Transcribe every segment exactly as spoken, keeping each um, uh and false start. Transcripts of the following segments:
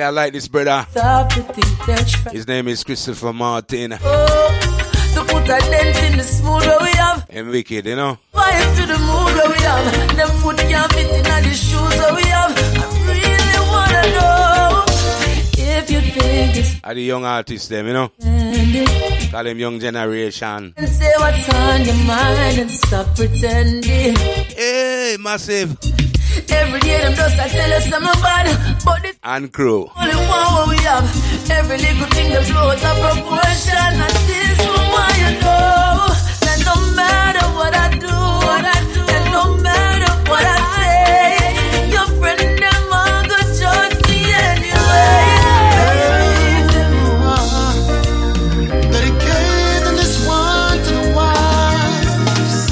I like this brother. His name is Christopher Martin. Oh, to put a dent in the smooth where we have. And wicked, you know. Wife to the mood where we have. Them foot can't fit in the shoes where we have. I really wanna know if you think it's are the young artists them, you know. Call them young generation. And say what's on your mind and stop pretending. Hey, massive. Every day them just I tell us I'm a bad, but the and crew. Only one what we have. Every little thing that blow out of proportion. And this one why you know that no matter what I do, what I do, and no matter what I say, your friend them all go judge me anyway. Dedicating this one to the wives.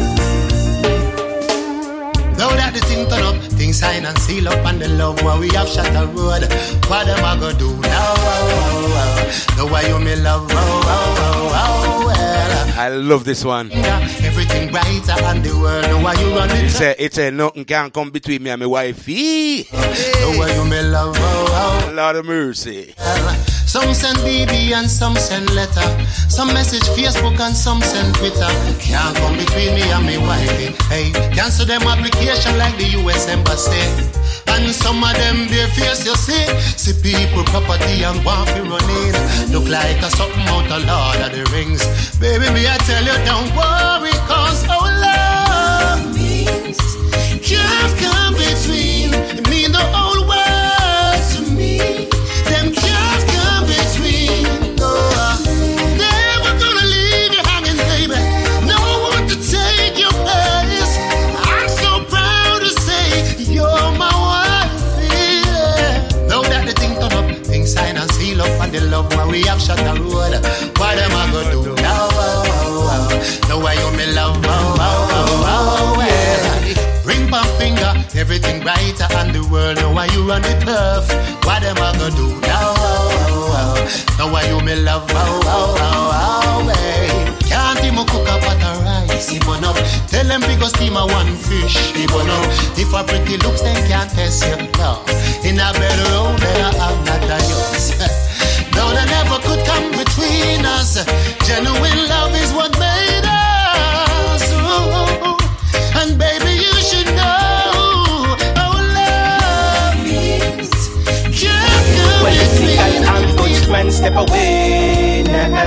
Now that the thing turn up, things sign and seal up and the love where we have shot a road. What them I go do now? The way you me love, oh, oh, oh, well. I love this one. Everything brighter and the world, the way you run it. It's a, it's a nothing can come between me and my wife. Hey. The way you me love, oh, oh. Lord of mercy. Some send B B and some send letter. Some message Facebook and some send Twitter. Can't come between me and my wife. Hey, cancel them application like the U S Embassy. And some of them their face you see. See people property and want to run in. Look like a something out of Lord of the Rings. Baby, me I tell you don't worry, cause our love means can't come between. It mean the whole world to me. Them can't come between. No, never gonna leave you hanging, baby. No one to take your place. I'm so proud to say you're my wife. Yeah. Now that the thing turn up, things sign and seal up, and the love where we have shot the road. What am I gonna do now? Oh, oh, oh. The way you me love, oh, oh, oh, oh, yeah. Ring my finger, everything brighter, and the world know why you run the turf. What am I gonna do now? Oh, oh, oh. Know why you me love, oh, oh, oh, oh, hey. Can't even cook up at a rice, even up. Tell them because steam a one fish, even up. If a pretty looks, then can't test you, no. In a bedroom, they have not a use. No, they never could come between us. Genuine love is what made us. Ooh. And baby, you should know our love is can't come when you see an between ambushman step away,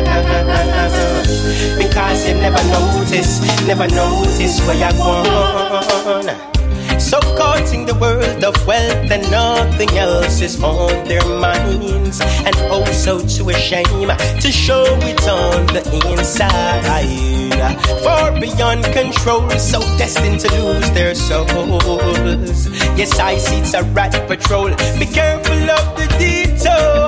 because you never notice, never notice where you're going. So caught in the world of wealth and nothing else is on their minds, and also too ashamed to show it on the inside. Far beyond control, so destined to lose their souls. Yes, I see it's a rat patrol. Be careful of the detour.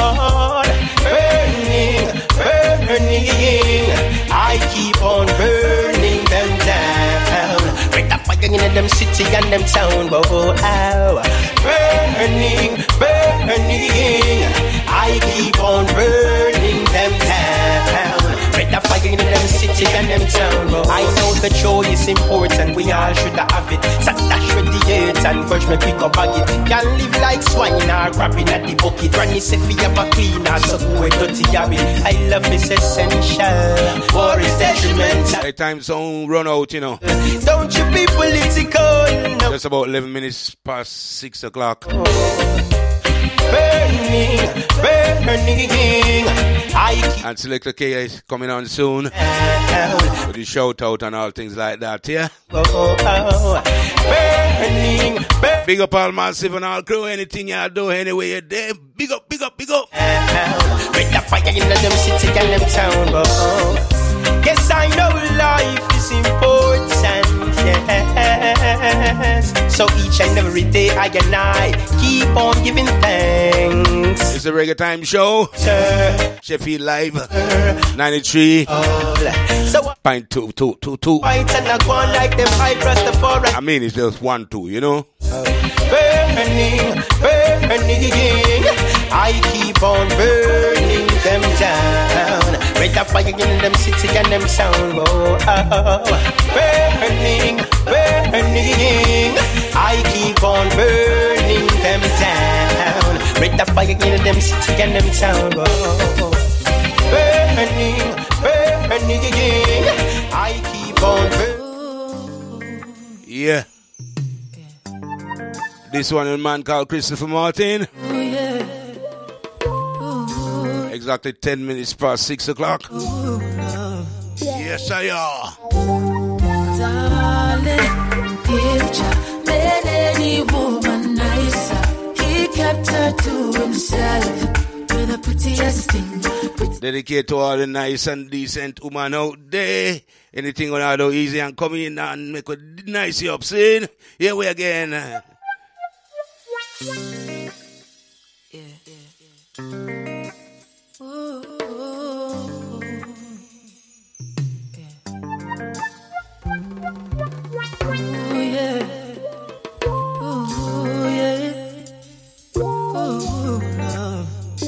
Burning, burning, I keep on burning them down. Break the fire in them city and them town. Oh, ow. Burning, burning, I keep on burning them down. Break the fire in them city and them town. I know the joy is important, we all should have it. So dash with the earth and push me quick up bag it. Can't live like swine or grabbing at the bucket. Granny say fi have a cleaner, so go and dirty habit. I love is essential, war is detrimental. Hey, time zone run out, you know. Don't you be political, no. Just about eleven minutes past six o'clock. Oh. Burning, burning, I keep and Selector K is coming on soon with the shout out and all things like that, yeah? Oh, oh, oh. Burning, burning. Big up all massive and all crew, anything y'all do anyway you're there. Big up, big up, big up. Break the fire in them city and them town. Oh. Yes, I know life is important, yes. So each and every day I and I keep on giving thanks. It's the Reggae Time Show, Sir. Sheffield Live, Sir. ninety-three point two two two two. I mean, it's just one, two, you know? Burning, burning, I keep on burning them down. Break the fire in them city and them sound. Oh, oh. Burning, burning, I keep on burning them down. Break the a fire in them city and them town. Oh, burning, burning, I keep on burning. Yeah. This one a man called Christopher Martin. Oh, yeah. Oh, exactly ten minutes past six o'clock. oh, love. Yes, I are. Darling, if Jah made any woman nicer, he kept her to himself with the prettiest thing. Pretty Dedicate to all the nice and decent woman out there. Anything gonna do easy and come in and make a nice you up, see? Here we again. yeah, yeah, yeah. Ooh, yeah. Ooh, yeah. Ooh, yeah. Ooh, love.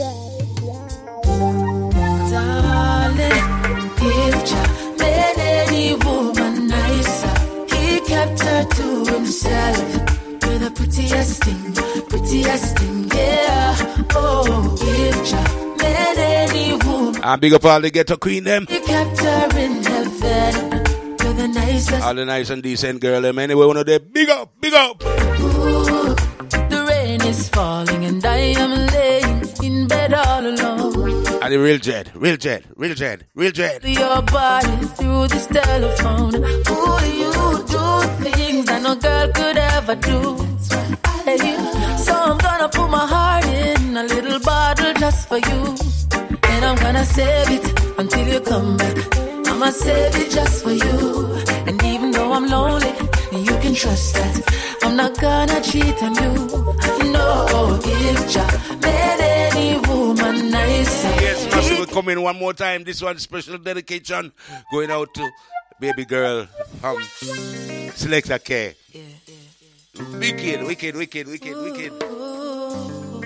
Darling, if Jah made any woman nicer, he kept her to himself with the prettiest thing, prettiest thing, yeah. Oh, if Jah made any woman, And big up all the ghetto queen them. he kept her in heaven with the nicest. All the nice and decent girl them. Anyway, one of them. Big up, big up. Ooh, the rain is falling and I am laying in bed all alone. And the real jet, real jet, real jet, real jet. Your body through this telephone. Ooh, you do things that no girl could ever do. Hey, so I'm gonna put my heart in a little bottle just for you, and I'm gonna save it until you come back. I'ma save it just for you, and even though I'm lonely, you can trust that I'm not gonna cheat on you. No, if Jah made any woman nicer. Yes, Massive will come in one more time. This one special dedication going out to baby girl from Selector K. Yeah, yeah, yeah. Wicked, wicked, wicked, wicked, wicked. Ooh,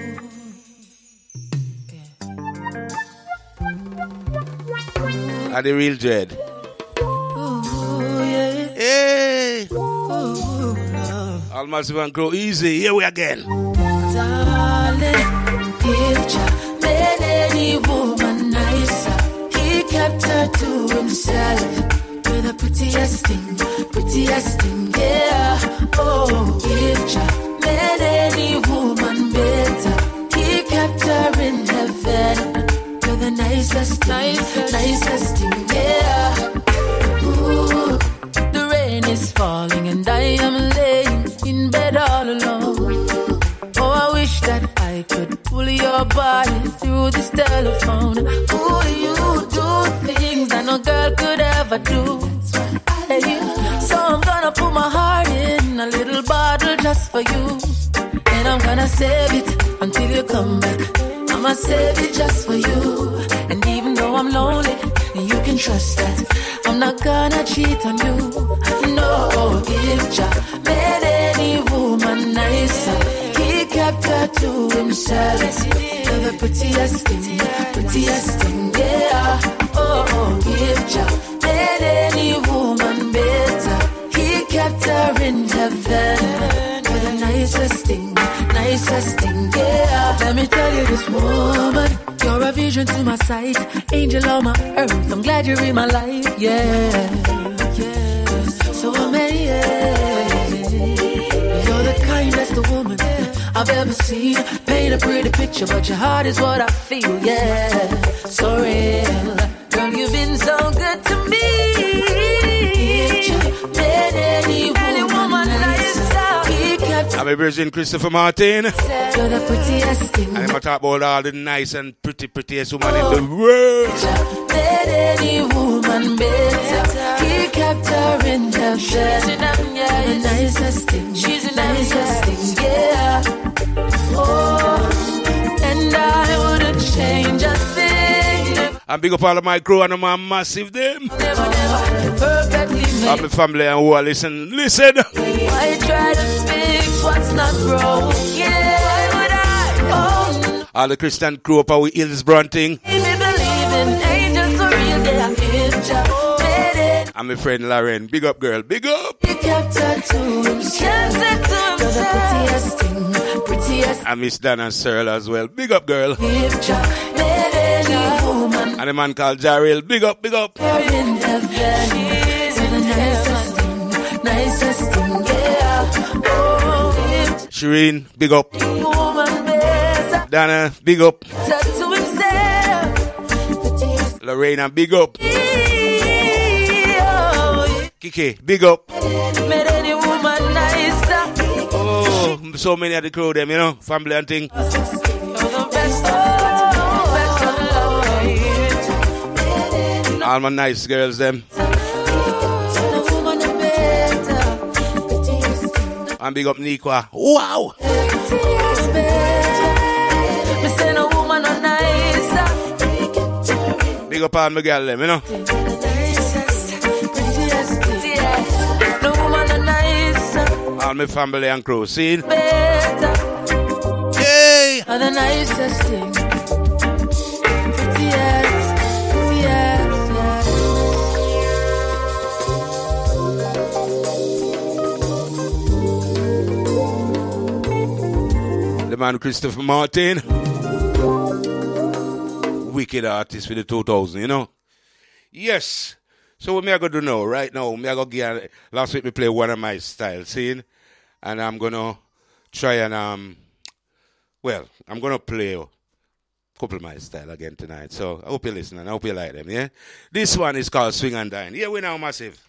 yeah. And the real Jed. Ooh, yeah. Hey! Ooh, love. All Massive and Grow Easy. Here we again. Darling, if Jah made any woman nicer, he kept her to himself with the prettiest thing, prettiest thing, yeah. Oh, if Jah made any woman better, he kept her in heaven with the nicest thing, nicest thing, yeah. Ooh, the rain is falling and I am laying in bed all alone. Oh, I wish that I could pull your body through this telephone. Ooh, you do things that no girl could ever do. Hey, so I'm gonna put my heart in a little bottle just for you, and I'm gonna save it until you come back. I'ma save it just for you, and even though I'm lonely, you can trust that I'm not gonna cheat on you. No, if Jah made any woman nicer, he kept her to himself with the prettiest thing, prettiest thing, yeah. Oh, if Jah made any woman better, he kept her in heaven with the nicest thing, nicest thing, yeah. Let me tell you this, woman, you're a vision to my sight, angel on my earth, I'm glad you're in my life, yeah, yeah. So amazing, you're the kindest woman I've ever seen. Paint a pretty picture, but your heart is what I feel, yeah. So real, girl, you've been so good to me. If Jah made any woman nicer, he kept I'm a Virgin Christopher Martin. you're the prettiest thing. And I'm going to talk about all the nice and pretty, prettiest woman in the world. Jah made any woman better, he kept her in heaven. She's in heaven, yeah. The nicest thing, she's the nicest thing, yeah. Oh, and I wouldn't change a thing. And big up all of my crew and my massive them. Never, never, perfectly made. And my family and who are listen, listen. I try to fix what's not broken. Why would I? Oh, All the Christian crew up our Hills Brunting. me believe in angels for real. They are if Jah made it. And my friend Lauren. Big up, girl. Big up. He kept her to himself. You're the prettiest thing, prettiest. I miss Dan and Searle as well. Big up, girl. If Jah made any woman, And a man called Jarrell. Big up, big up. you're in heaven. You're the nicest thing, nicest thing, yeah. Oh, if Shireen, big up. woman better Dana, big up. to himself. Lorena, big up. Oh, Kiki, big up. made any woman nicer. Oh, so many of the crew, them, you know, family and thing. You're the best of best of love. All my nice girls, them. The woman better, And big up Nikwa. Wow. prettiest better. Me say no woman no nicer. Big up all my girl, them, you know. No woman no nicer, All my family and crew. See? better, Yay! are the nicest thing. Prettiest, prettiest, yeah. The man Christopher Martin. Wicked artist for the two thousand, you know. Yes. So what me I going to do now? Right now, me I go get, last week me play one of my styles, see? And I'm going to try and, um, well, I'm going to play a couple of my style again tonight. So I hope you listen and I hope you like them, yeah? This one is called Swing and Dine. Here we now, massive.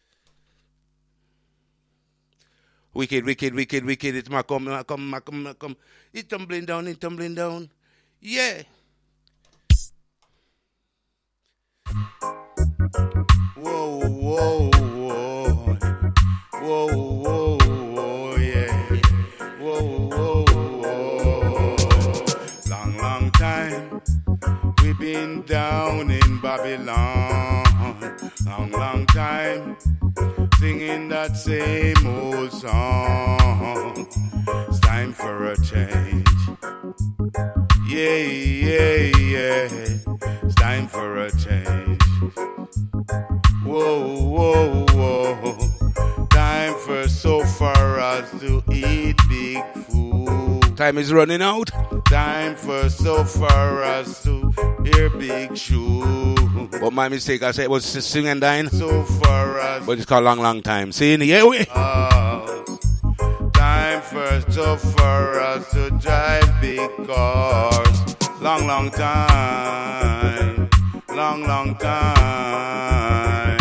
Wicked, wicked, wicked, wicked. It's my come, my come, my come, my come. It's tumbling down, it's tumbling down. Yeah. Whoa, whoa, whoa. Whoa, whoa, whoa, yeah. Whoa, whoa, whoa. Long, long time we've been down in Babylon. Long, long time singing that same old song. It's time for a change. Yeah, yeah, yeah. It's time for a change. Whoa, whoa, whoa. Time for so far as to eat big food. Time is running out. Time for so far as to hear big shoes. But my mistake, I said it was Swing and Dine. So far as. But it's called Long, Long Time. See, yeah, we. Uh, time for so far as to drive big cars. Long, long time. Long, long time.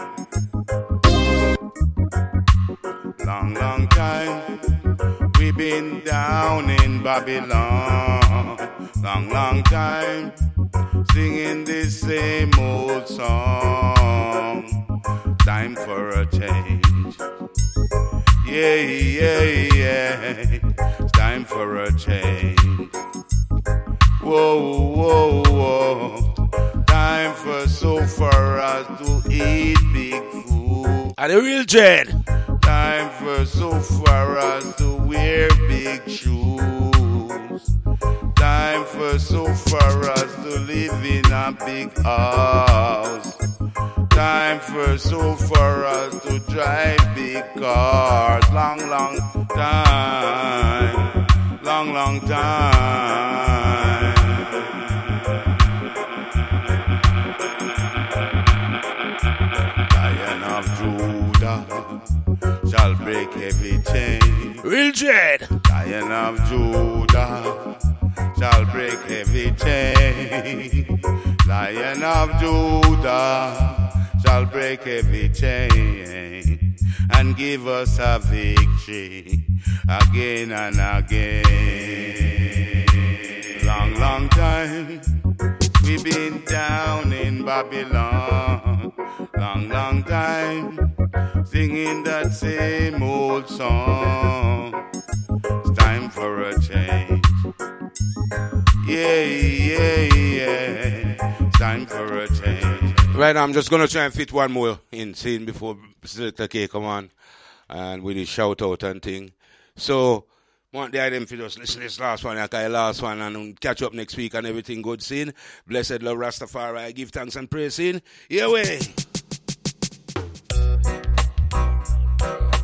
Long, long time. We've been down in Babylon. Long, long time. Singing this same old song. Time for a change. Yeah, yeah, yeah. It's time for a change. Whoa, whoa, whoa. Time for so far as to eat big food. And the real dread. Time for so far as to wear big shoes. Time for so far as to live in a big house. Time for so far as to drive big cars. Long, long time. Long, long time. Lion of Judah shall break every chain. Real dread. Lion of Judah shall break every chain. Lion of Judah shall break every chain and give us a victory again and again. Long, long time we've been down in Babylon. Long, long time singing that same old song. It's time for a change. Yeah, yeah, yeah. It's time for a change. Right now, I'm just going to try and fit one more in scene before Selector K come on and with his shout out and thing. So, want the item for just listen to this last one, okay, last one, and catch up next week and everything good, scene. Blessed love Rastafari, give thanks and praise, scene. Yeah, way.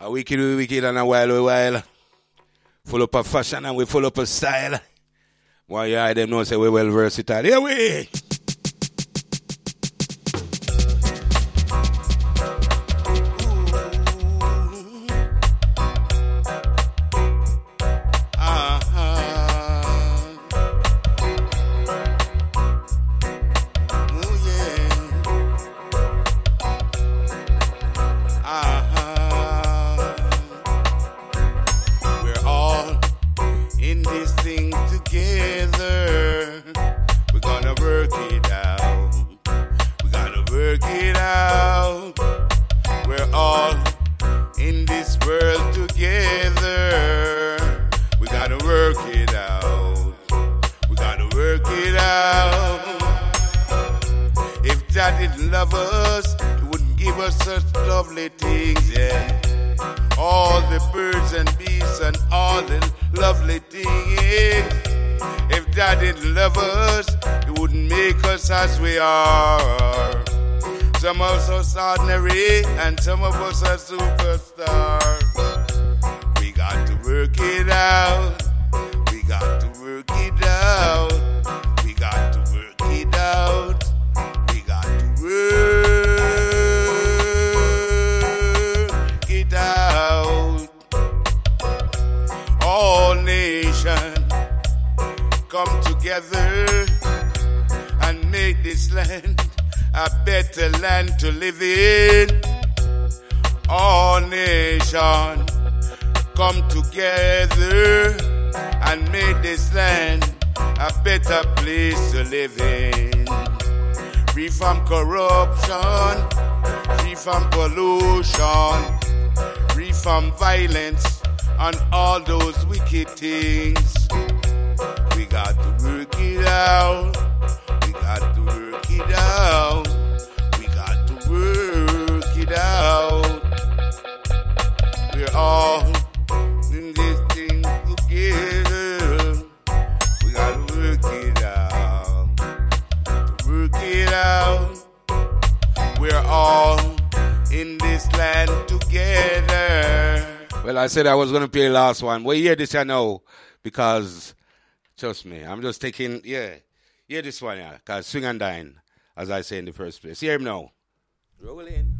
A wicked, we wicked, and a while, we while. Full up of fashion and we full up of style. Why you yeah, them know say we well versatile. Here we. Ordinary and some of us are superstars. We got to work it out. We got to work it out. We got to work it out. We got to work it out. All nations come together and make this land a better land to live in. All nations come together and make this land a better place to live in. Free from corruption, free from pollution, free from violence and all those wicked things. We got to work it out. We got to work it out. We got to work it out. We're all in this thing together. We got to work it out. To work it out. We're all in this land together. Well, I said I was going to play the last one. Well, hear this, I know, because, trust me, I'm just taking, yeah. Hear this one, yeah, because swing and dine, as I say in the first place. Hear him now. Roll in.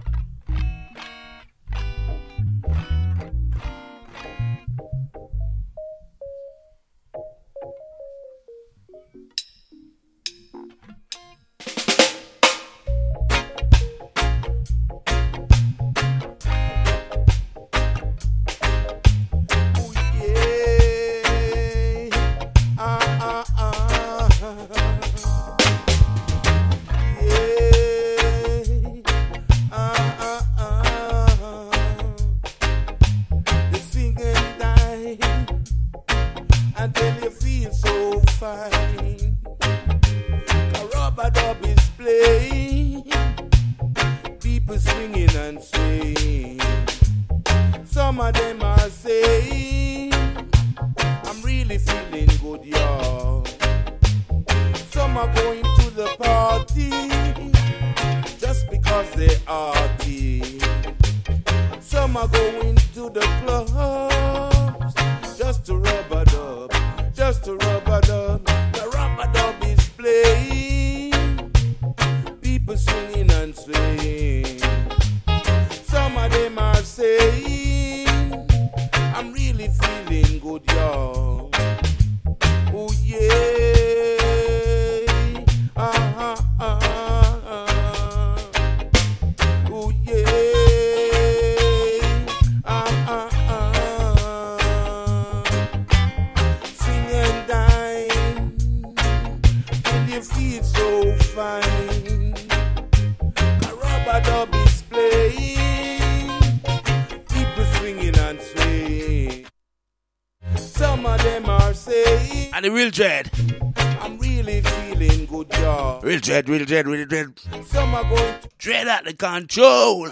Dread, real dread, real dread. Some are going to dread at the control.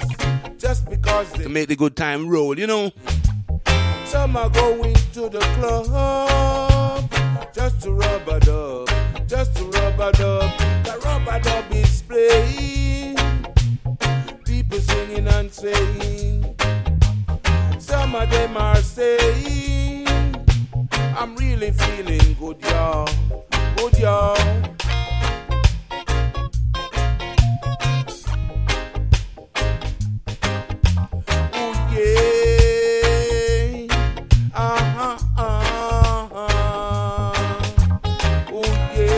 Just because they to make the good time roll, you know. Some are going to the club just to rub a dub, just to rub a dub. The rubber dub is playing, people singing and saying. Some of them are saying, I'm really feeling good, y'all. Good, y'all. Oh, yeah. Uh-huh, uh-huh. Oh,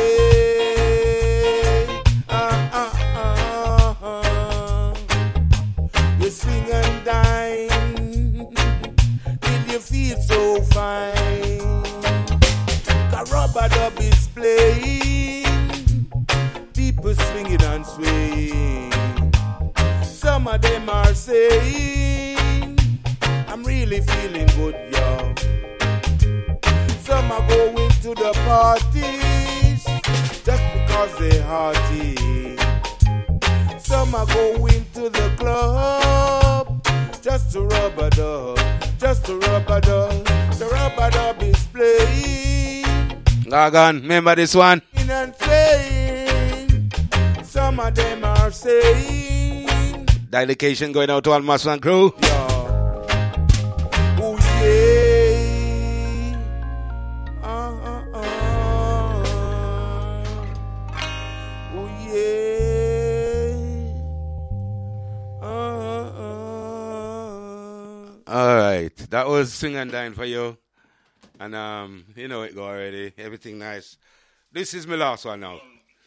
yeah. Uh-huh, uh-huh. You sing and dine till you feel so fine. Rub-a-dub is playing, people swinging and swaying. Some of them are saying, I'm really feeling good, y'all. Some are going to the parties just because they're hearty. Some are going to the club just to rub-a-dub, just to rub-a-dub. The rub-a-dub is playing. Gagan, remember this one? And saying, some of them are saying, dedication going out to all Master and crew. Yeah. Oh yeah. Uh, uh, uh. Oh yeah. Uh, uh. All right, that was Sing and Dine for you. And, um, you know it go already. Everything nice. This is my last one now.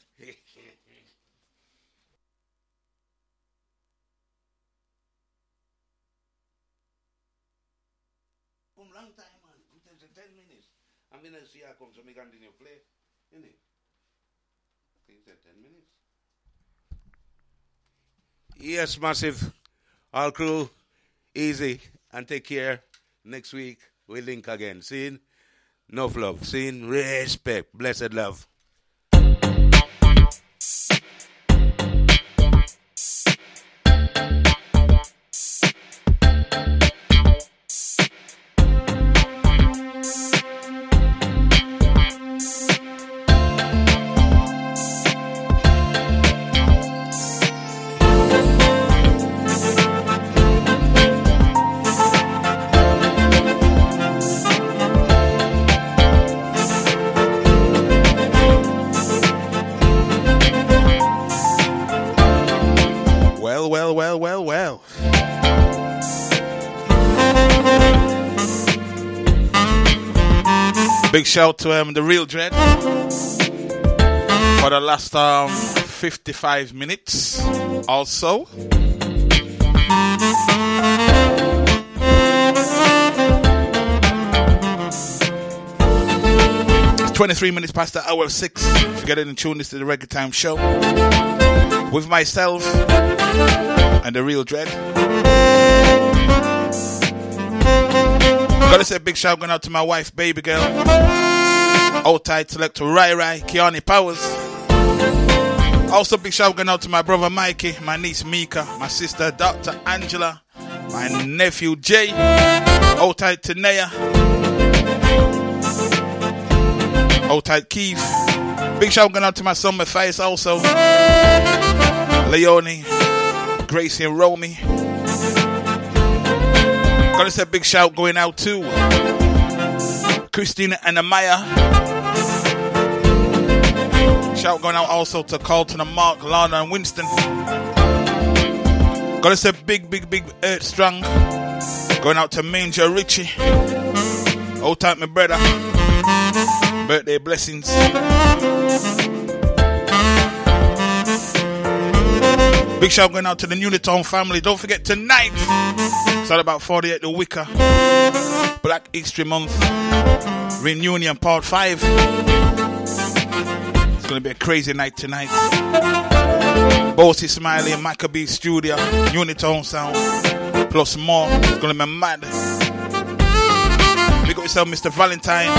From long time, man. ten minutes. I'm going to see how come so me continue play. Innit? I think it's ten minutes. Yes, massive. All crew, easy. And take care. Next week. We link again. Seeing? Enough love. Seeing? Respect. Blessed love. Well, well, well, well. Big shout to um, the Real Dread for the last um, fifty-five minutes also. It's twenty-three minutes past the hour of six. If you get in and tune this to the Reggae Time Show with myself and the Real Dread. Gotta say a big shout going out to my wife, baby girl. Old tight selector Rai Rai, Kiani Powers. Also big shout going out to my brother Mikey, my niece Mika, my sister Doctor Angela, my nephew Jay. Old tight Tanea. Old tight Keith. Big shout going out to my son Matthias also. Leonie, Gracie and Romy. Gotta say a big shout going out to Christina and Amaya. Shout going out also to Carlton and Mark, Lana and Winston. Gotta say big, big, big Earth Strong. Going out to Manger Richie. Old time my brother. Birthday blessings. Big shout going out to the Unitown family. Don't forget tonight, it's all about forty-eight The Wicker. Black History Month. Reunion Part five. It's going to be a crazy night tonight. Bossy Smiley and Maccabee Studio. Unitown Sound. Plus more. It's going to be mad. Big up yourself, Mister Valentine.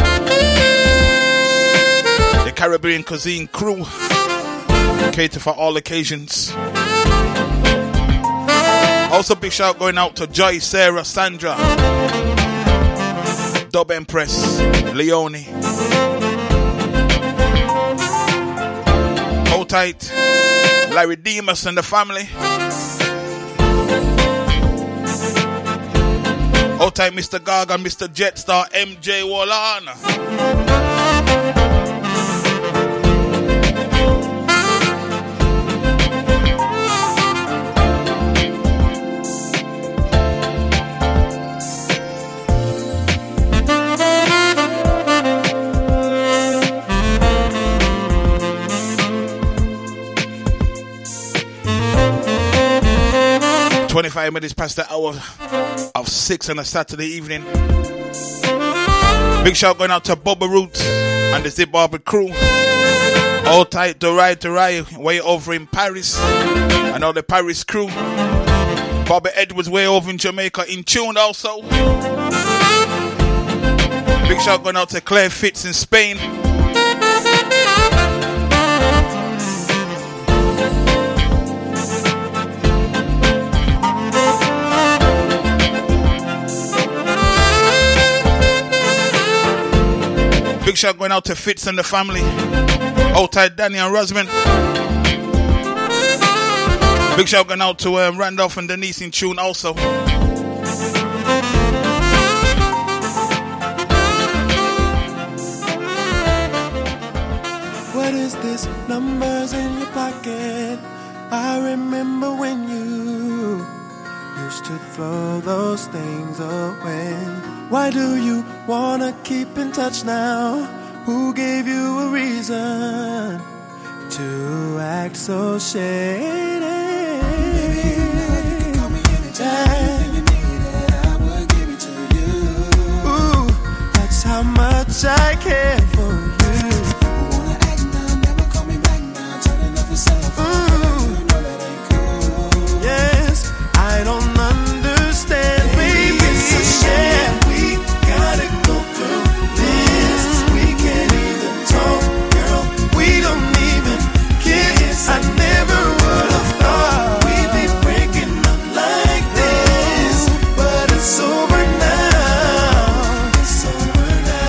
The Caribbean Cuisine crew. Cater for all occasions. Also big shout going out to Joy, Sarah, Sandra, Dub Empress, Leonie. Hold tight, Larry Demas and the family. Hold Out time, Mister Gaga, Mister Jetstar, M J Wallan. twenty-five minutes past the hour of six on a Saturday evening. Big shout going out to Bubba Roots and the Zimbabwe crew. All tight to ride to ride way over in Paris. And all the Paris crew. Bobby Edwards way over in Jamaica in tune also. Big shout going out to Claire Fitz in Spain. Big shout going out to Fitz and the family. Outside Danny and Rosman. Big shout going out to um, Randolph and Denise in tune also. What is this? Numbers in your pocket. I remember when you used to throw those things away. Why do you wanna keep in touch now? Who gave you a reason to act so shady? Maybe you know you can call me anytime. Anything you needed, I will give it to you. Ooh, that's how much I care for you. You wanna act now, never call me back now. Turning off your cell phone. Ooh, you know that ain't cool. Yes, I don't understand, baby. It's a shame. Gotta go through this. We can't even talk, girl. We don't even kiss. I never would have thought we'd be breaking up like this. But it's over now. It's over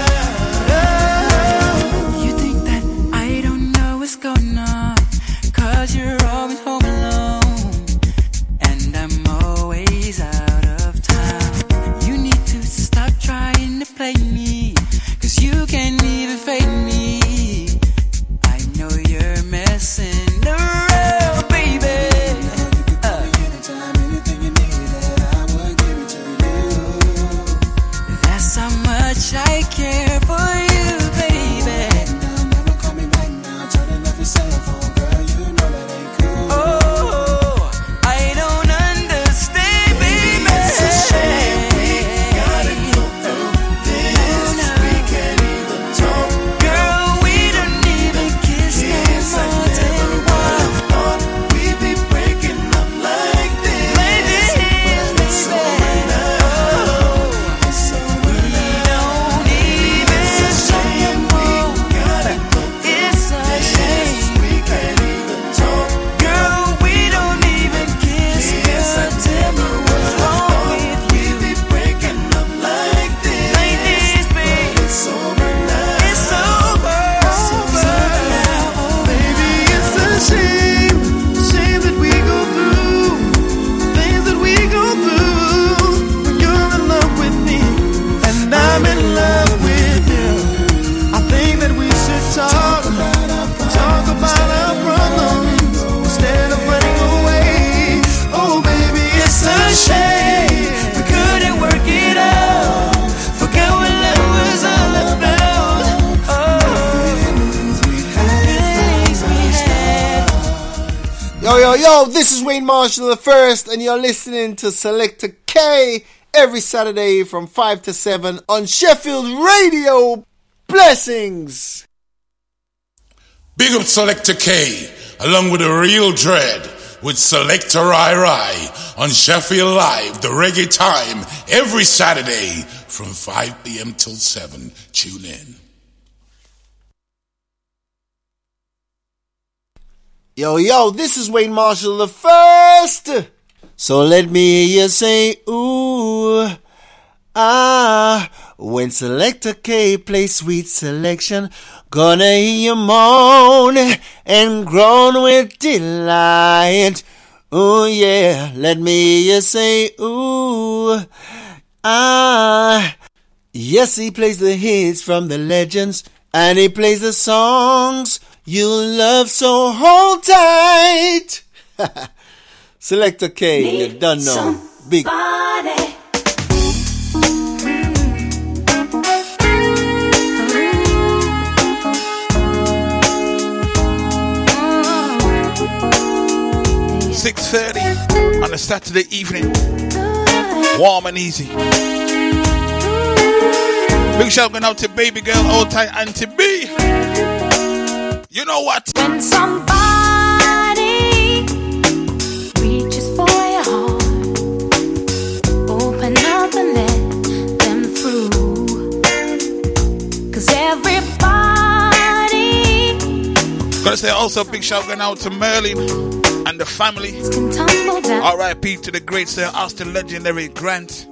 now. You think that I don't know what's going on? Cause you're always home alone. And I'm always out of town. You need to stop trying to play me, cause you can't even fake me. I know you're messing around, baby. Uh. Anytime, anything you needed, I would give it to you. That's how much I care for you, baby. Now, never call me back now, turning off your cell phone, girl, you know that ain't cool. Oh, I don't understand, baby. It's a shame we gotta go through this. We can't even talk, girl, we don't even kiss. Yes, I never would have thought we'd be breaking up like this. Like this, but it's over now. It's over now. We don't even it's a shame we gotta go through it's a shame we can't even talk, girl, we don't even kiss. Yes, I never would have thought we'd be breaking up like this. Like this, baby. It's over now. It's over. It's over now. Baby, it's a shame. Shame that we go through things that we go through when you're in love with me and I'm in love with you. I think that we should talk, talk about our problems instead of running away. Oh, baby, it's a shame we couldn't work it out. Forget what love was all about. Oh, feelings we had. Yo, yo, yo, this is Wayne Marshall the First, and you're listening to Selector K every Saturday from five to seven on Sheffield Radio. Blessings! Big up Selector K, along with the Real Dread, with Selector Rai Rai on Sheffield Live, the reggae time, every Saturday from five p.m. till seven. Tune in. Yo, yo, this is Wayne Marshall the First. So let me hear you say, ooh, ah. When Selector K plays sweet selection, gonna hear you moan and groan with delight. Ooh, yeah, let me hear you say, ooh, Ah, yes, he plays the hits from the legends, and he plays the songs you love, so hold tight. Selector K, Need you done know. Big. Body. six thirty on a Saturday evening. Warm and easy. Big shout going out to baby girl, old tight Auntie B. You know what? When somebody reaches for your heart, open up and let them through. Cause everybody Gonna say also big shout going out to Merlin and the family. can tumble down. R I P to the great Sir Austin legendary Grant.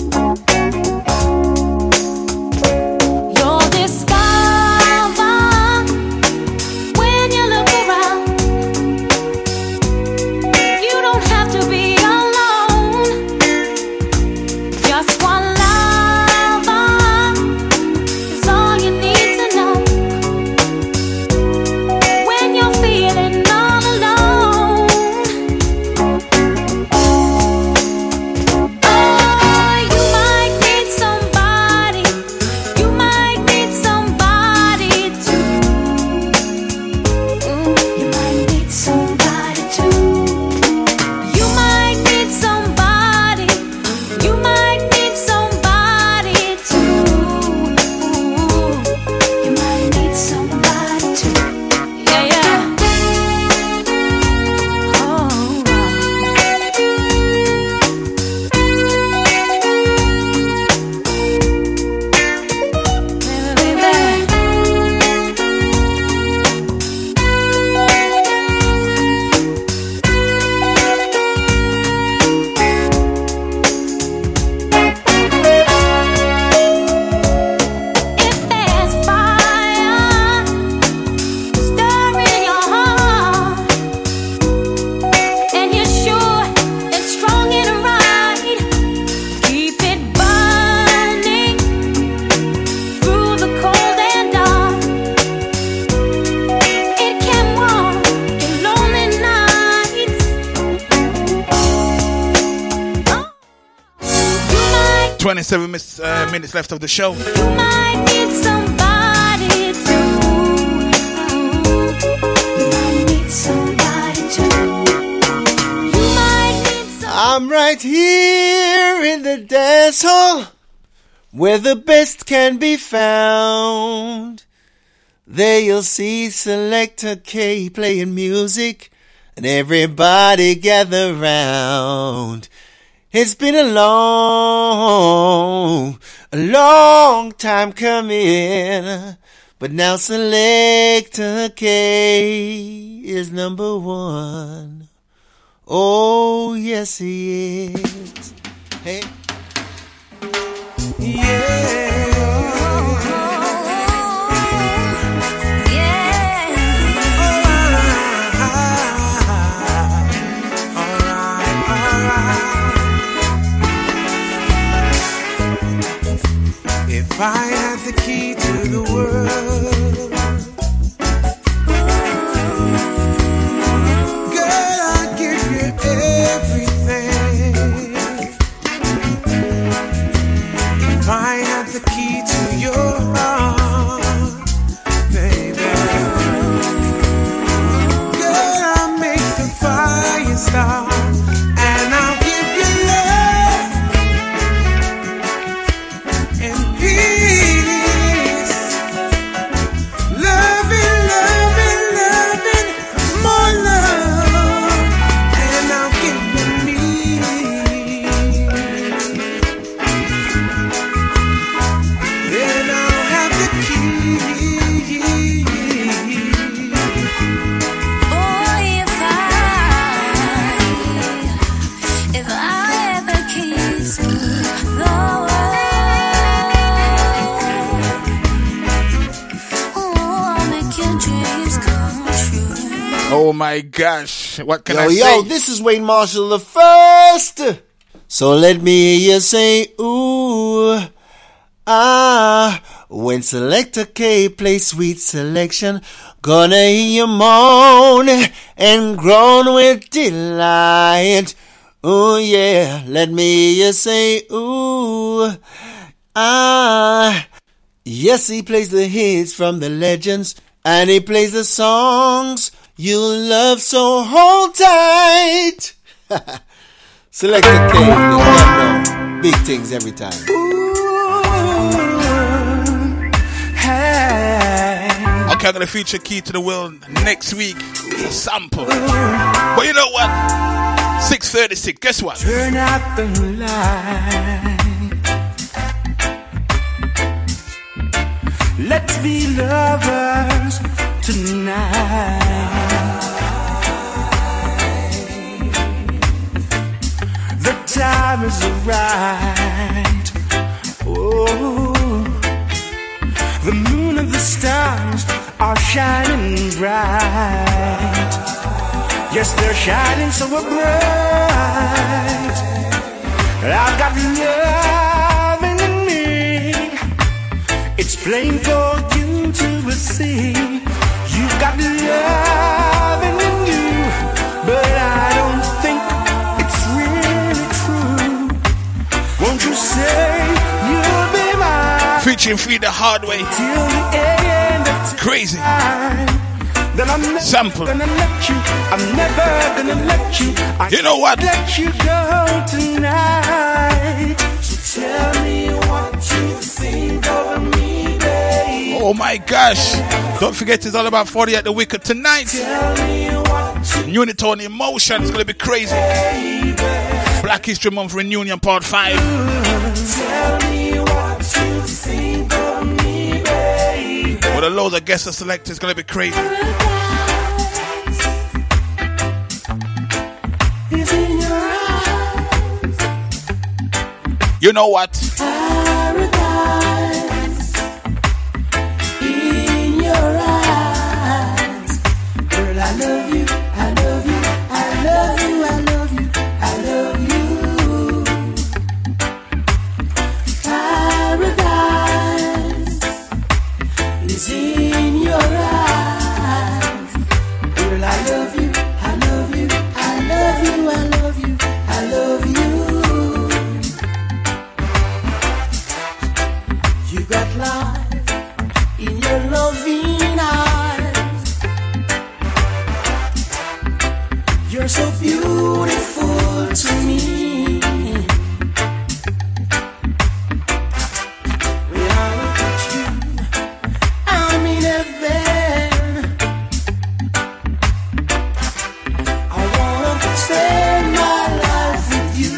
You'll discover when you look around, you don't have to be alone. Just one lover is all you need to know. When you're feeling all alone, oh, you might need somebody. You might need somebody too. Mm, you might need somebody too. You might need somebody. You might need somebody too. Ooh, you might need somebody too. Yeah, yeah. Oh, baby, baby. If there's fire stirring your heart, and you're sure it's strong and right, keep it burning through the cold and dark. It can warm your lonely nights. You might, twenty-seven mis- uh, minutes left of the show. you might need somebody too. You might need somebody too. You might need somebody. I'm right here in the dance hall where the best can be found. There you'll see Selector K playing music and everybody gather round. It's been a long, a long time coming, but now Selector K is number one. Oh, yes, he is. Hey. If I had the key to the world, girl, I'd give you everything. If I had the key to your heart, baby, girl, I'll make the fire start, and I'll give you love and peace. Loving, loving, loving, more love, and I'll give you me. Then I'll have the key. Oh, if I, if I had the keys to the world, oh, I'll make your dreams come true. Oh my gosh. What can Yo, I say? yo, this is Wayne Marshall the First. So let me hear you say, ooh, ah. When Selector K plays sweet selection, gonna hear you moan and groan with delight. Ooh, yeah, let me hear you say, ooh, ah. Yes, he plays the hits from the legends, and he plays the songs you love, so hold tight. Selector K, you know, big things every time. Okay, I'm gonna feature Key to the World next week. Sample. But you know what? six thirty-six, guess what? Turn out the light. Let's be lovers tonight. The time is right. Oh, the moon and the stars are shining bright. Yes, they're shining so bright. I've got love in me. It's plain for you to see. You've got love in you, but I don't think it's really true. Won't you say you'll be mine? Featuring Feed the Hard Way. Till the end of time. Crazy. Then I'm never Sample. gonna let you. I'm never gonna let you. I You know what? let you go tonight. So tell me what you think of me, baby. Oh my gosh. Don't forget it's all about forty at the Wicked tonight. Tell me what you Unity on Emotion. It's going to be crazy. baby. Black History Month Reunion Part five. Tell me what you think of me, baby. With a load of guest selectors. It's going to be crazy. Is in your eyes. You know what? Paradise in your eyes. Girl, I love you, I love you, I love you, I love you, I love you. Paradise is in your eyes. Girl, I love you, I love you, I love you, I love you, I love you. You got life in your loving eyes. You're so beautiful to me. When I look at you, I'm in heaven. I wanna spend my life with you.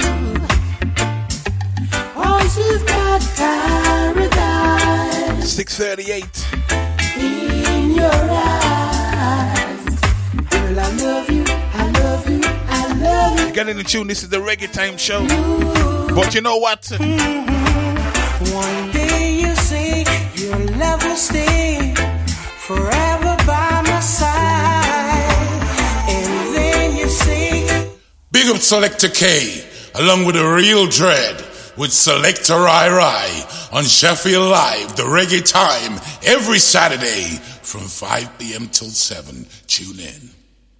Oh, you've got paradise six thirty-eight. in your eyes. Girl, I love you, I love you, I love you. Get in the tune. This is the Reggae Time Show. But you know what? One day you say your love will stay forever by my side. And then you say, Big up Selector K, along with the Real Dread, with Selector Rai Rai on Sheffield Live, the Reggae Time, every Saturday from five p.m. till seven. Tune in.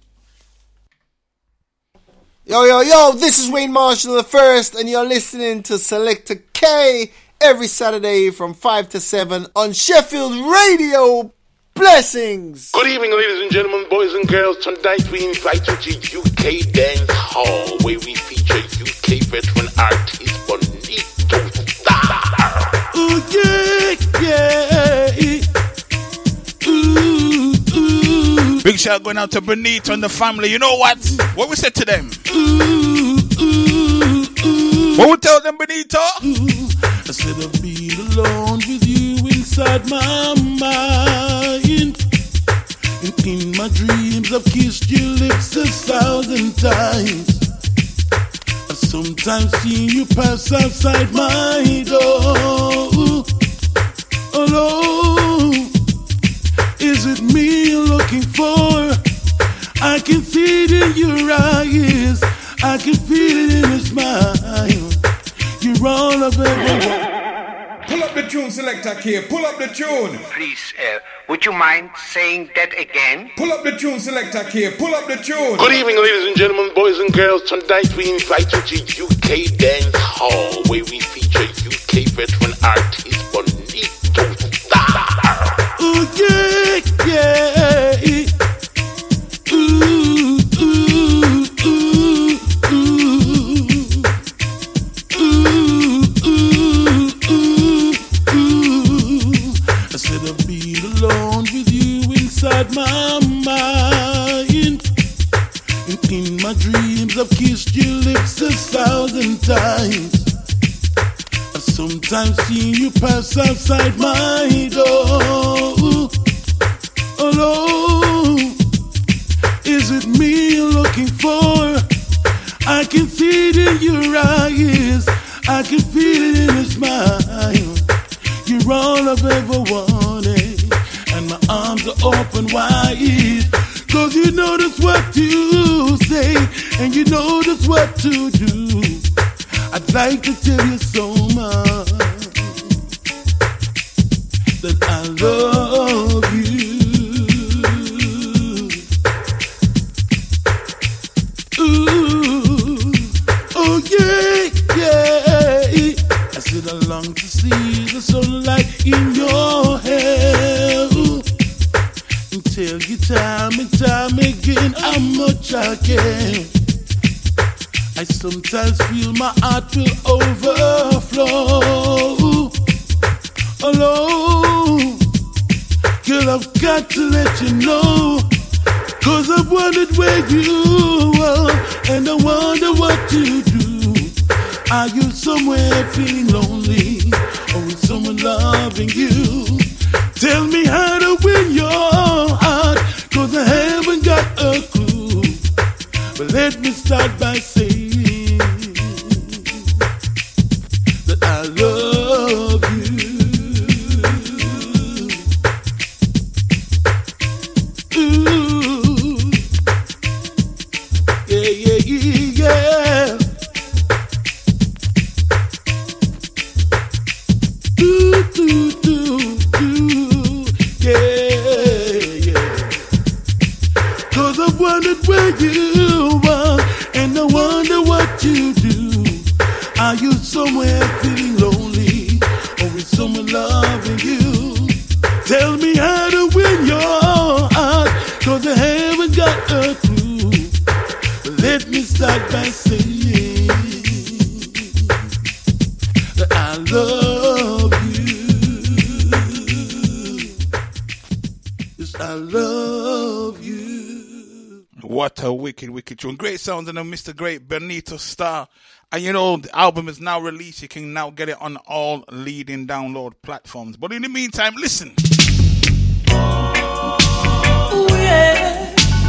Yo, yo, yo, this is Wayne Marshall the First, and you're listening to Selector K every Saturday from five to seven on Sheffield Radio. Blessings! Good evening, ladies and gentlemen, boys and girls. Tonight we invite you to U K Dance Hall, where we feature U K veteran artist Bonito Star. ooh, yeah, yeah. Ooh, ooh, Big shout going out to Benito and the family. You know what? What we said to them? ooh, ooh, ooh. What we tell them, Benito? Instead of being alone with you inside my mind, and in my dreams I've kissed your lips a thousand times. I've sometimes seen you pass outside my door. Alone, is it me you're looking for? I can see it in your eyes, I can feel it in your smile. all of everyone. Pull up the tune, Selector K. Pull up the tune. Please, uh, would you mind saying that again? Pull up the tune, Selector K. Pull up the tune. Good evening, ladies and gentlemen, boys and girls. Tonight we invite you to U K Dance Hall, where we feature U K veteran artist Bonito Star. Ooh, yeah, yeah. Ooh, ooh, ooh, ooh. Ooh, ooh, ooh, ooh. I said I've been alone with you inside my mind. And in my dreams I've kissed your lips a thousand times. I've sometimes seen you pass outside my door. Alone, is it me you're looking for? I can see it in your eyes, I can feel it in your smile. You're all I've ever wanted, and my arms are open wide. Cause you know that's what to say, and you know that's what to do. I'd like to tell you so much that I love you. Ooh, oh yeah, yeah. I said I long to see the sunlight in your hair. Ooh. And tell you time and time again how much I care. I sometimes feel my heart will overflow. Alone, girl, I've got to let you know. Cause I've wondered where you are, and I wonder what you do. Are you somewhere feeling lonely, or is someone loving you? Tell me how to win your heart, cause I haven't got a clue. But let me start by saying that I love you. Ooh, yeah, yeah, yeah. Do, do, do, do, yeah, yeah. Cause I've wondered where you are, and I wonder what you do. Are you somewhere feeling lonely, or is someone loving you? Tell me how to win your heart, cause I haven't got a clue. Let me start by saying that I love you. Yes, I love you. What a wicked, wicked tune. Great sounds and Mister Great Bonito Star. And you know, the album is now released. You can now get it on all leading download platforms. But in the meantime, listen. Ooh, yeah.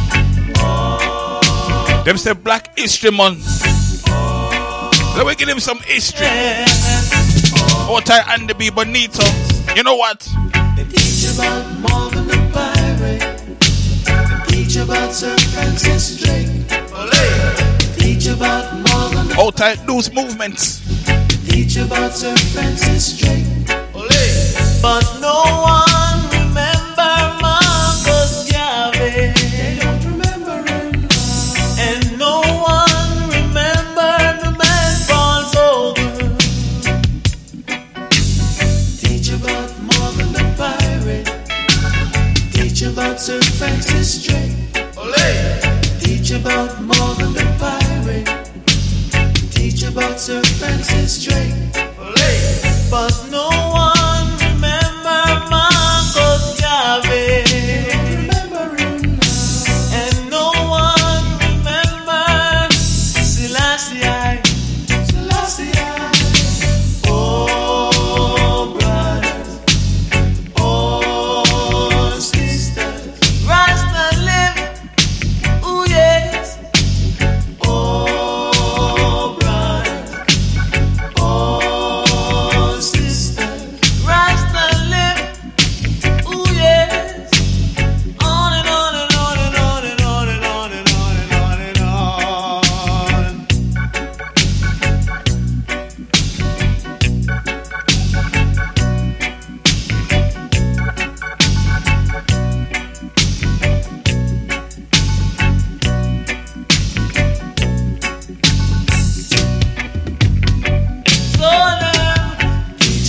Them say Black History Month. Let me give them some history. Yeah. What I and the be Bonito. You know what? They teach about Morgan the pirate. They teach about Sir Francis Drake. Olé. Teach about Morgan the All tight loose movements. Teach about Sir Francis Drake. Olé. But no one remember Marcus Garvey. They don't remember him. And no one remember the man called Bogan. Teach about Morgan the pirate. Teach about Sir Francis Drake. Olé. Teach about Morgan the pirate. Teach about Sir Francis Drake. Olé. But no one remember Marcus Garvey. Remember him. And no one remember Selassie. Selassie. Oh, brothers. Oh, sisters. Rasta live.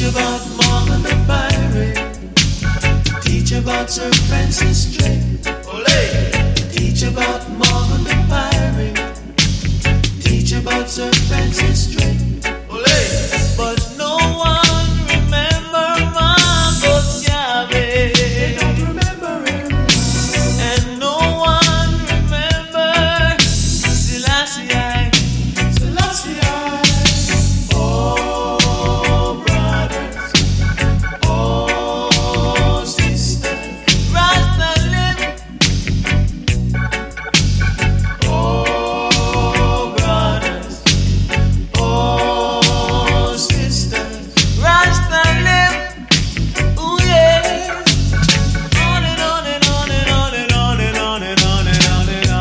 about Morgan the pirate. Teach about Sir Francis Drake. Ole! Teach about Morgan the pirate. Teach about Sir Francis Drake. Ole! But no one remember Marcus Garvey. They don't remember him. And no one remember Selassie. Selassie. Oh, brothers. Oh, sisters. Rasta live. Oh, brothers. Oh, sisters. Rasta live. Ooh, yeah. On and on and on and on and on and on and on and on and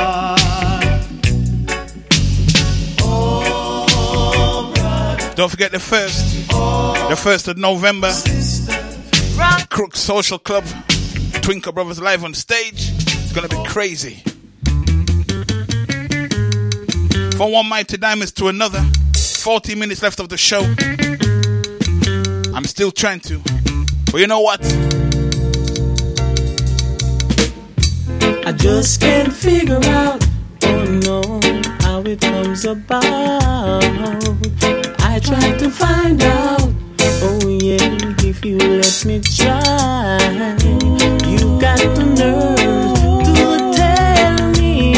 on. Oh, brothers. Don't forget the first, the first of November, Crook Social Club, Twinkle Brothers live on stage. It's gonna be crazy. From one Mighty Diamonds to another, forty minutes left of the show. I'm still trying to, but you know what? I just can't figure out, oh no, how it comes about. I try to find out, oh yeah, if you let me try. You got the nerve to tell me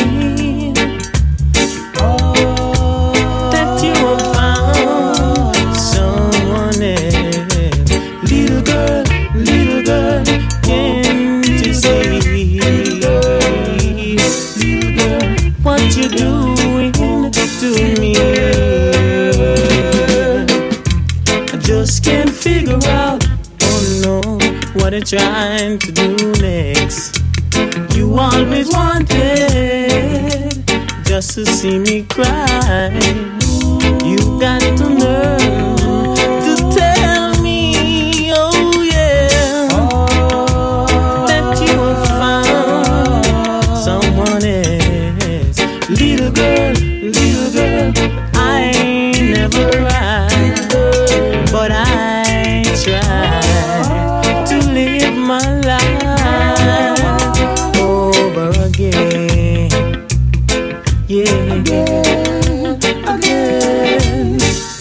that you have found someone else. Little girl, little girl, can't you see? Little girl, what you doing to me? I just can't figure out, oh no, what I'm trying to do next. You always wanted just to see me cry. You got the nerve to tell me, oh yeah, that you have found someone else. Little girl, little girl, I ain't never right, but I try to live my life over again. Yeah, again, again.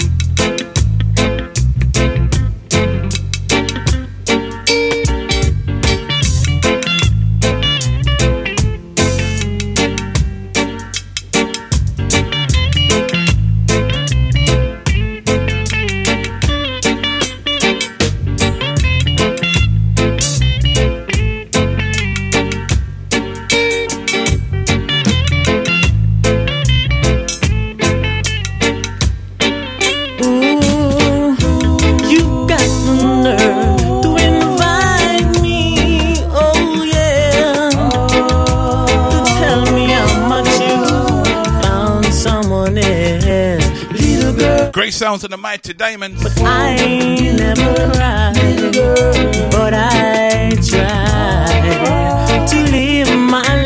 Ooh, you got the nerve to invite me, oh yeah, to tell me how much you found someone else. Little girl, Great sounds of the Mighty Diamonds. I ain't never cried, but I try to live my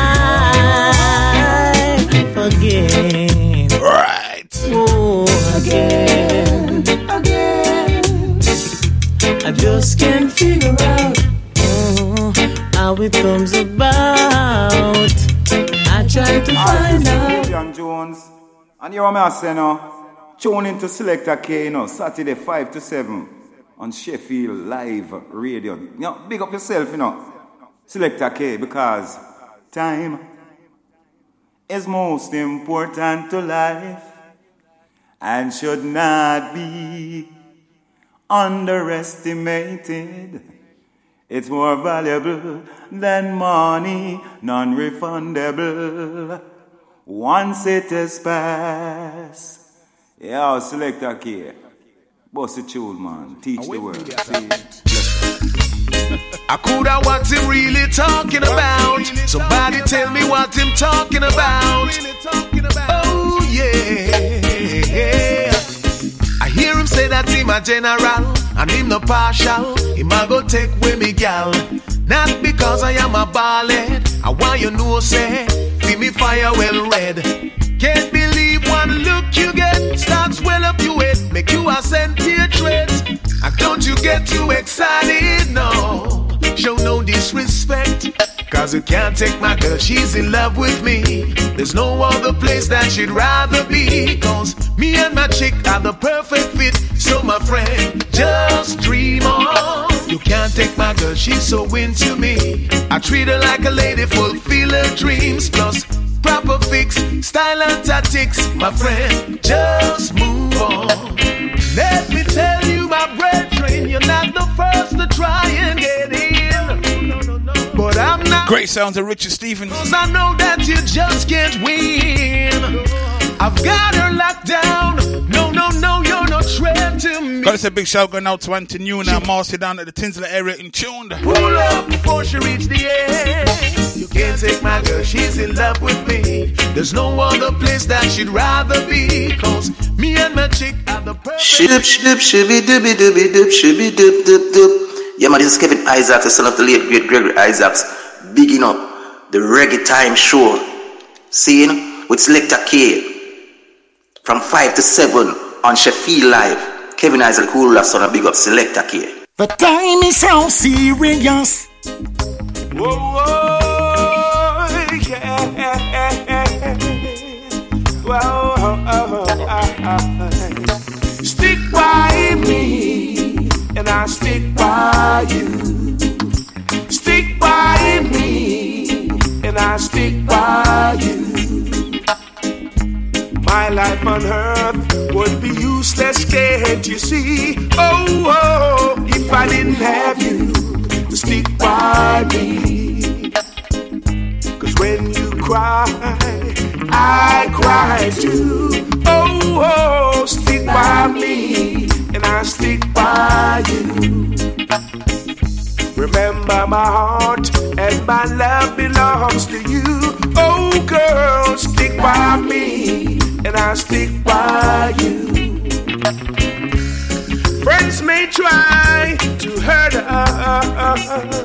life again. Right. Oh, again, again. I just can't figure out oh, how it comes about. I try to find out. Young Jones, and you want me to say no? Tune into Selector K, you know, Saturday five to seven on Sheffield Live Radio. You know, big up yourself, you know, Selector K, because time is most important to life and should not be underestimated. It's more valuable than money, non-refundable. Once it is passed. Yeah, Selector K. Boss the tune, man. Teach the word. I coulda what him really talking about. Somebody tell me what him talking about. Oh yeah. I hear him say that him a general and him no partial. Him a go take with me gal. Not because I am a ballad. I want you know say, feel me fire well red. Can't believe one look you get starts well up your head, make you a sentient. I get too excited, no. Show no disrespect, cause you can't take my girl, she's in love with me. There's no other place that she'd rather be, cause me and my chick are the perfect fit. So my friend, just dream on. You can't take my girl, she's so into me. I treat her like a lady, fulfill her dreams. Plus proper fix, style and tactics. My friend, just move on. Let me tell you, my brethren, you're not the first to try and get in, but I'm not. Great sounds of Richard Stevens. Cause I know that you just can't win. I've got her locked down. No, no, no, you're no threat to me. Got us a big shout going out to Anthony Nuna, Marcy down at the Tinsler area in Tune. Pull up before she reach the end. You can't take my girl, she's in love with me. There's no other place that she'd rather be, cause me and my chick are the perfect. Shib, shib, shibby, dibby, dibby, dip, shibby, dip, dip, dip. Yeah, man, this is Kevin Isaacs, the son of the late great Gregory Isaacs, bigging up the Reggae Time Show. Seeing with Selector K from five to seven on Sheffield Live. Kevin Isaac, who will have son of big up Selector K. The time is so serious. Whoa, whoa, yeah. Whoa, oh, oh, oh. Stick by me, and I stick by you. Stick by me, and I stick by you. My life on earth would be useless, can't you see? Oh, oh, if I didn't have you to stick by me. Cause when you cry, I cry too. Oh, oh, stick by me, and I stick by you. Remember my heart and my love belongs to you. Oh, girl, stick by me, and I stick by you. Friends may try to hurt us,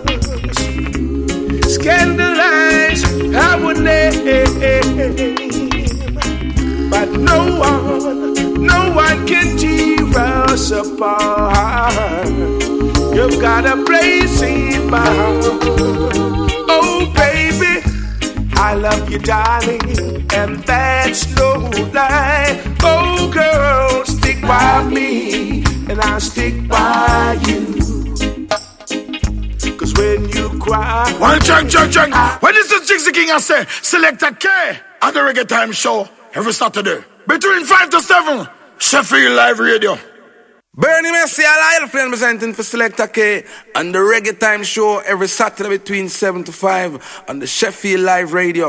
scandalize our name, but no one, no one can tear us apart. You've got a place in my heart. Oh, baby, I love you, darling, and that's no lie. Oh, girl, stick by me, and I'll stick by you. Cause when you cry, one check, check, check. When this is Jixie King, I say, Selector K on the Reggae Time Show every Saturday between five to seven, Sheffield Live Radio. Bernie Messi alive, friend, presenting for Selector K on the Reggae Time Show every Saturday between seven to five on the Sheffield Live Radio.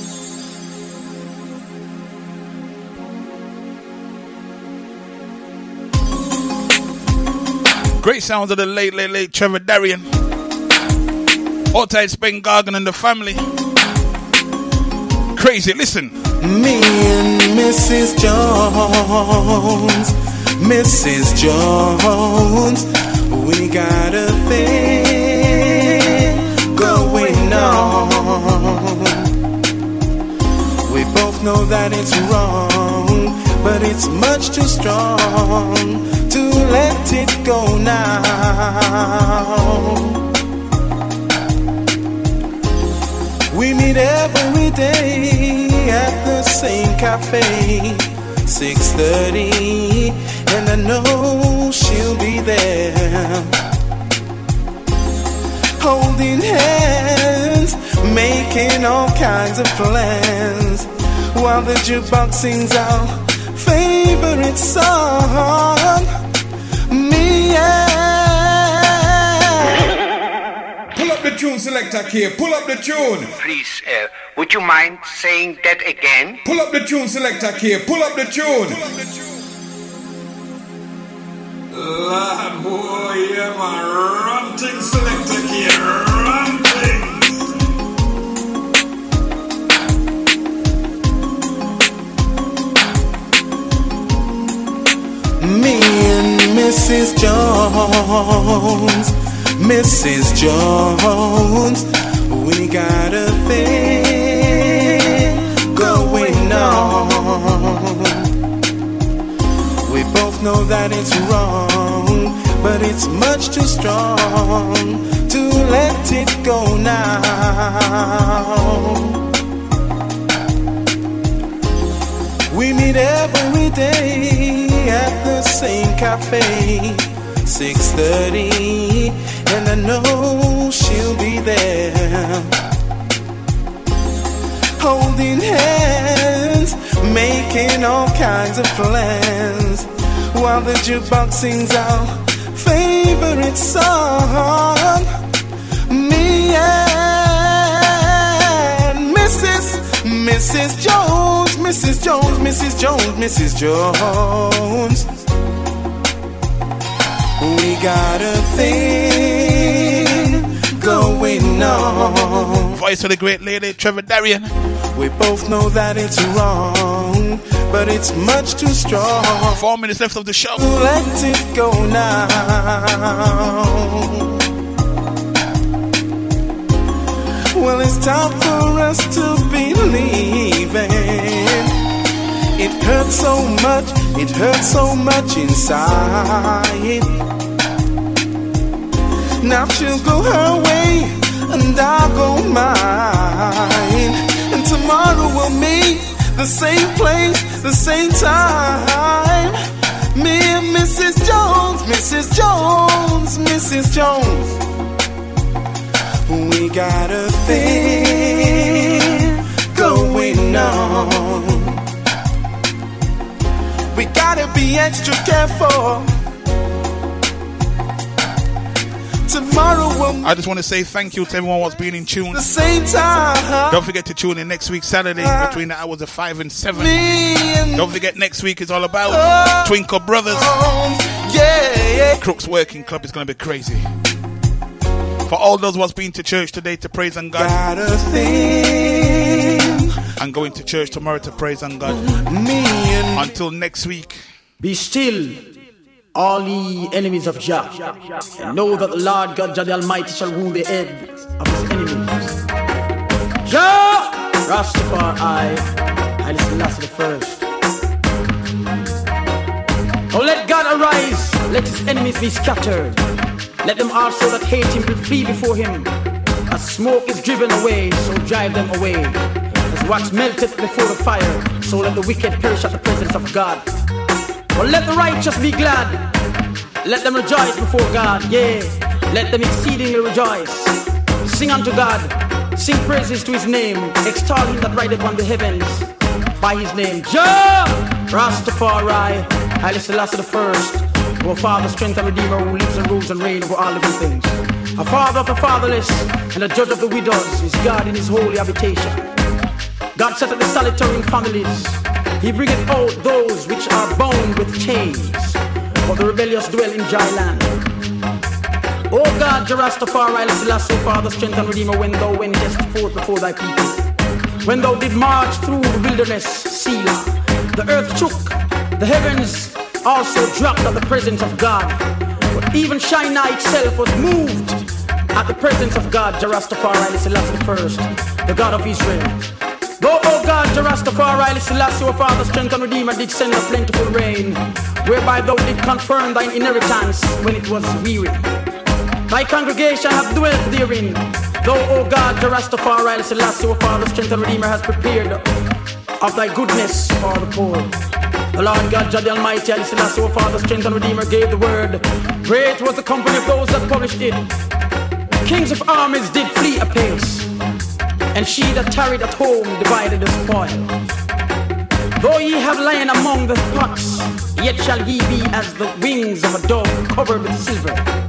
Great sounds of the late, late, late Trevor Darien. Outside Spain Gargan and the family. Crazy, listen. Me and Missus Jones, Missus Jones, we got a thing going on. We both know that it's wrong, but it's much too strong to let it go now. We meet every day at the same cafe, six thirty, and I know she'll be there, holding hands, making all kinds of plans, while the jukebox sings our favorite song. Me and pull up the tune, Selector K. Pull up the tune. Please, uh, would you mind saying that again? Pull up the tune, Selector K. Pull up the tune. Lord boy, yeah, man, ranting Selector K, ranting. Me and Missus Jones, Missus Jones, we got a thing going on. We both know that it's wrong, but it's much too strong to let it go now. We meet every day at the same cafe, six thirty, and I know she'll be there, holding hands, making all kinds of plans, while the jukebox sings our favorite song. Me and Missus Missus Jones, Missus Jones, Missus Jones, Missus Jones. We got a thing going on. Voice of the great lady, Trevor Darian. We both know that it's wrong, but it's much too strong. Four minutes left of the show. Let it go now. Well, it's time for us to be leaving. It hurts so much, it hurts so much inside. Now she'll go her way and I'll go mine, and tomorrow we'll meet the same place, the same time. Me and Missus Jones, Missus Jones, Missus Jones. We got a thing going on. We gotta be extra careful. Tomorrow we'll I just want to say thank you to everyone who's been in tune. The same time. Don't forget to tune in next week, Saturday, between the hours of five and seven. Don't forget next week is all about oh, Twinkle Brothers. Yeah, yeah. Crooks Working Club is going to be crazy. For all those who's been to church today to praise on God, got a thing. And going to church tomorrow to praise on God. Me and until next week. Be still, all ye enemies of Jah, and know that the Lord God Jah the Almighty shall rule the head of his enemies. Jah, Rastafari, Haile Selassie the first. Oh, let God arise, let his enemies be scattered. Let them also that hate him flee before him. As smoke is driven away, so drive them away. As wax melteth before the fire, so let the wicked perish at the presence of God. But let the righteous be glad. Let them rejoice before God. Yea, let them exceedingly rejoice. Sing unto God. Sing praises to his name. Extol him that rideth upon the heavens by his name. Jah, Rastafari, Haile Selassie the first. Our Father, strength and Redeemer, who lives and rules and reigns over all living things. A Father of the fatherless and a judge of the widows is God in his holy habitation. God setteth the solitary in families. He bringeth out those which are bound with chains, but the rebellious dwell in dry land. O God, Jah Rastafari, Haile Selassie, Father, strength and Redeemer, when thou wentest forth before thy people, when thou did march through the wilderness, Selah, the earth shook, the heavens also dropped at the presence of God. But even Shinar itself was moved at the presence of God, Jah Rastafari, Haile Selassie the first, the God of Israel. Though, O God, Jah Rastafari, Haile Selassie, our Father, strength and Redeemer, did send a plentiful rain, whereby thou did confirm thine inheritance when it was weary. Thy congregation hath dwelt therein. Though, O God, Jah Rastafari, Haile Selassie, our Father, strength and Redeemer, has prepared of thy goodness for the poor. The Lord God, Jah the Almighty, Haile Selassie, our Father, strength and Redeemer, gave the word. Great was the company of those that published it. Kings of armies did flee apace, and she that tarried at home divided the spoil. Though ye have lain among the pots, yet shall ye be as the wings of a dove covered with silver.